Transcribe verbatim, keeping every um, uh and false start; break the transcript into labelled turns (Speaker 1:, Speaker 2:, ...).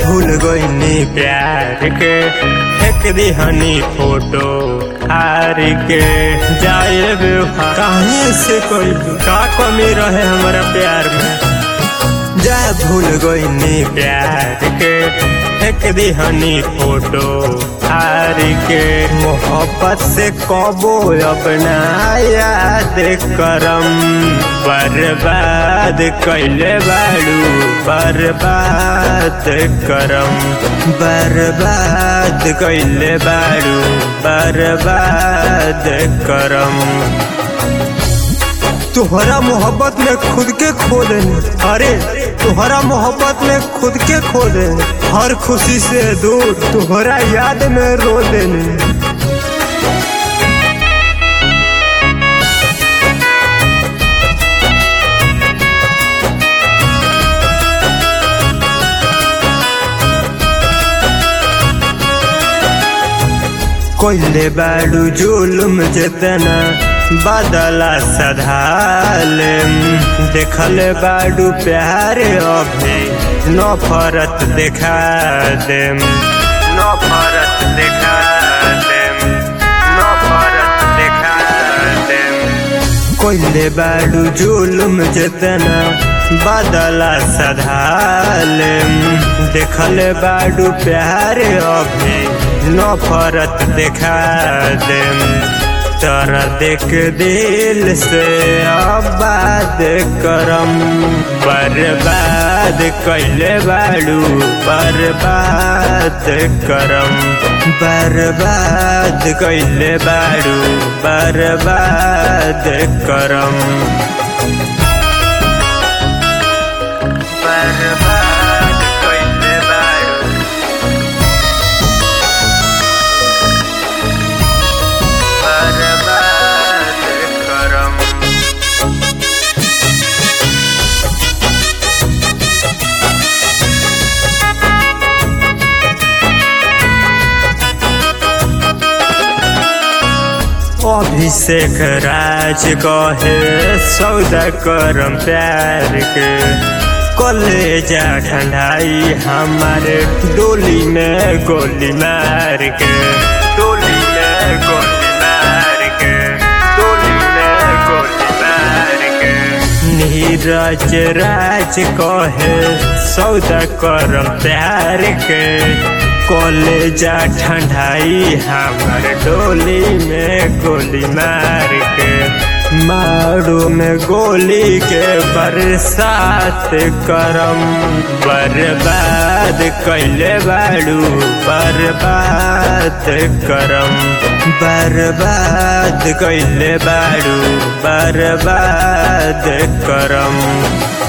Speaker 1: भूल गईनी प्यार के, फेंक दिहनी फोटो हार के। जाए बेवफा काहे से कोई का कमी रहे हमारा प्यार में। जा भूल गईनी प्यार के, फेंक दिहनी फोटो हार के। मोहब्बत से कबो अपना याद करम, बर्बाद कैले बाड़ू बर्बाद करम, बर्बाद कैले बाड़ू बर्बाद करम। तुहरा मोहब्बत में खुद के खो देने, अरे तुहरा मोहब्बत में खुद के खो देने। हर खुशी से दूर तुहरा याद में रो देने। कोइले बाड़ू जुल्म जितना बदला सधालेम। देखल बाड़ू प्यार अभी नफरत देखा देम, नफरत देखा देम, नफरत देखा देम। कोइले बाड़ू जुल्म जितना बदला सधालेम। देखल बाड़ू प्यार अभी नफरत देखा देम। तोरा देख दिल से आबाद करम, बर्बाद कैले बाड़ू बर्बाद करम, बर्बाद कैले बाड़ू बर्बाद करम, बर्बाद कैले बाड़ू बर्बाद करम। अभिषेक राज कहे सौदा करम प्यार के। कलेजा ठंडाई हमारे डोली में गोली मार के, डोली में गोली मार के, डोली में गोली मार के। नीरज राज कहे सौदा करम प्यार के। कलेजा ठंडाई हमार डोली में गोली मार के। मारू में गोली के बरसात करम, बर्बाद कैले बाड़ू बर्बाद करम, बर्बाद कैले बाड़ू बर्बाद करम।